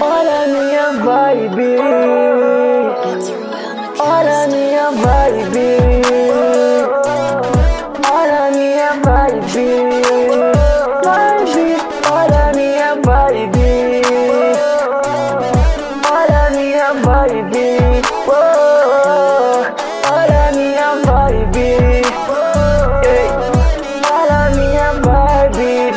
Olha minha vibe, olha minha vibe, olha minha vibe, olha minha vibe, olha minha vibe, olha minha vibe, olha minha vibe.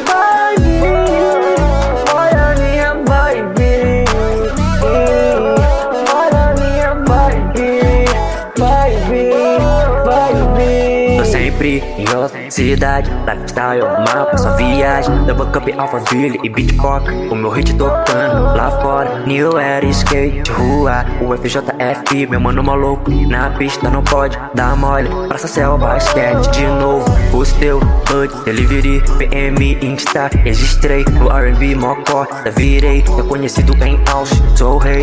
Sempre em velocidade, lifestyle, mapa, só viagem. Double cup, Alphaville e Beatport. O meu hit tocando lá fora. New Era, skate, rua, o FJF, meu mano maluco. Na pista não pode dar mole. Praça, céu, basquete de novo. Os teu, Bud, Delivery, PM, Insta. Registrei no R&B, Mocó. Já virei, reconhecido em house, sou rei.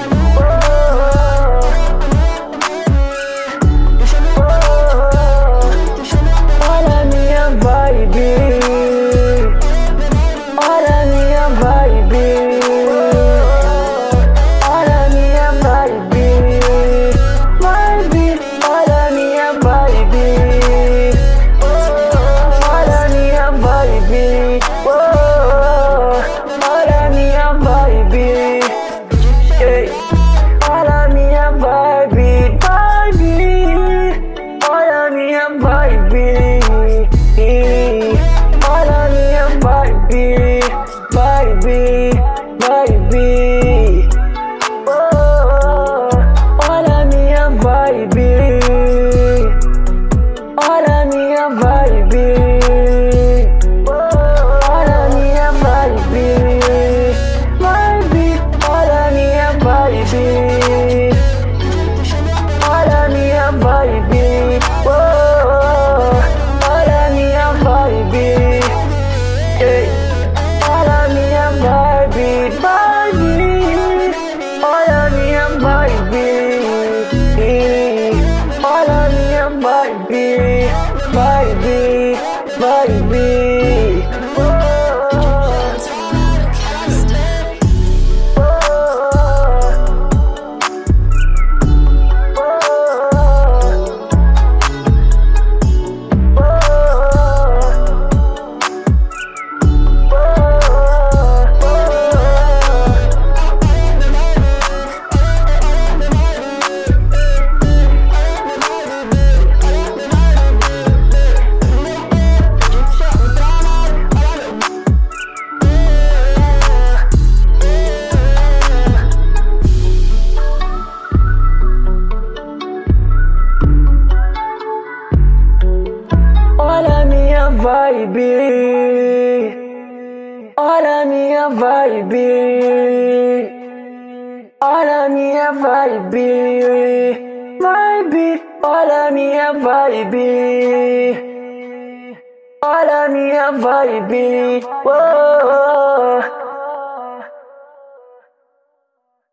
Olha minha vibe, olha minha vibe, olha minha vibe, olha minha vibe,